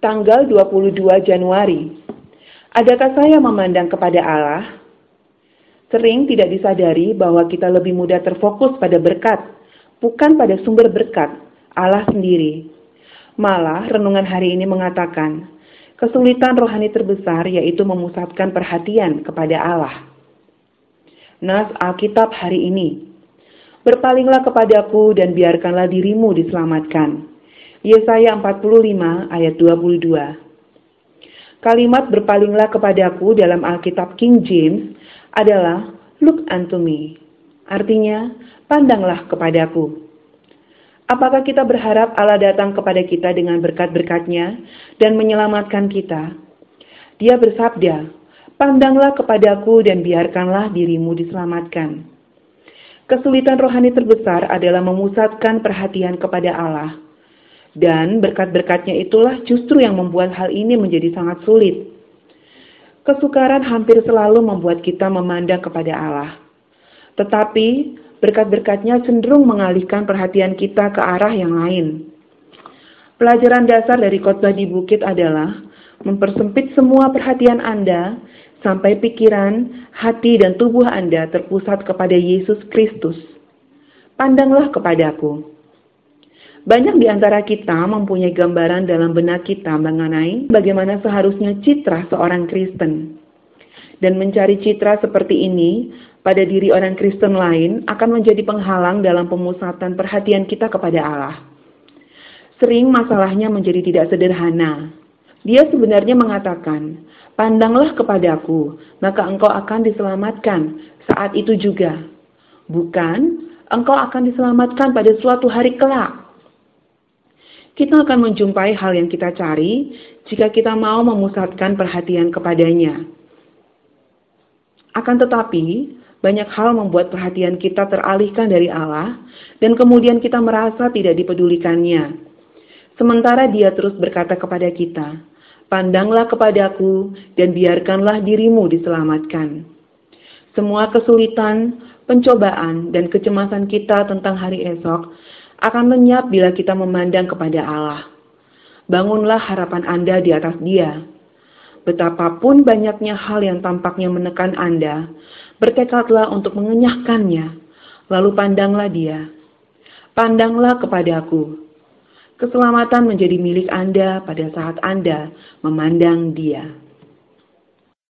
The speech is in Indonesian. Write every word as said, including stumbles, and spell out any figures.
Tanggal dua puluh dua Januari. Adakah saya memandang kepada Allah? Sering tidak disadari bahwa kita lebih mudah terfokus pada berkat, bukan pada sumber berkat, Allah sendiri. Malah, renungan hari ini mengatakan, kesulitan rohani terbesar yaitu memusatkan perhatian kepada Allah. Nas Alkitab hari ini, berpalinglah kepadaku dan biarkanlah dirimu diselamatkan. Yesaya empat puluh lima ayat dua puluh dua. Kalimat berpalinglah kepadaku dalam Alkitab King James adalah look unto me. Artinya, pandanglah kepadaku. Apakah kita berharap Allah datang kepada kita dengan berkat-berkat-Nya dan menyelamatkan kita? Dia bersabda, pandanglah kepadaku dan biarkanlah dirimu diselamatkan. Kesulitan rohani terbesar adalah memusatkan perhatian kepada Allah. Dan berkat-berkat-Nya itulah justru yang membuat hal ini menjadi sangat sulit. Kesukaran hampir selalu membuat kita memandang kepada Allah. Tetapi berkat-berkat-Nya cenderung mengalihkan perhatian kita ke arah yang lain. Pelajaran dasar dari khotbah di bukit adalah mempersempit semua perhatian Anda sampai pikiran, hati, dan tubuh Anda terpusat kepada Yesus Kristus. Pandanglah kepadaku. Banyak di antara kita mempunyai gambaran dalam benak kita mengenai bagaimana seharusnya citra seorang Kristen. Dan mencari citra seperti ini pada diri orang Kristen lain akan menjadi penghalang dalam pemusatan perhatian kita kepada Allah. Sering masalahnya menjadi tidak sederhana. Dia sebenarnya mengatakan, pandanglah kepadaku, maka engkau akan diselamatkan saat itu juga. Bukan, engkau akan diselamatkan pada suatu hari kelak. Kita akan menjumpai hal yang kita cari jika kita mau memusatkan perhatian kepadanya. Akan tetapi, banyak hal membuat perhatian kita teralihkan dari Allah dan kemudian kita merasa tidak dipedulikannya. Sementara Dia terus berkata kepada kita, pandanglah kepadaku dan biarkanlah dirimu diselamatkan. Semua kesulitan, pencobaan, dan kecemasan kita tentang hari esok akan lenyap bila kita memandang kepada Allah. Bangunlah harapan Anda di atas Dia. Betapapun banyaknya hal yang tampaknya menekan Anda, bertekadlah untuk mengenyahkannya, lalu pandanglah Dia. Pandanglah kepadaku. Keselamatan menjadi milik Anda pada saat Anda memandang Dia.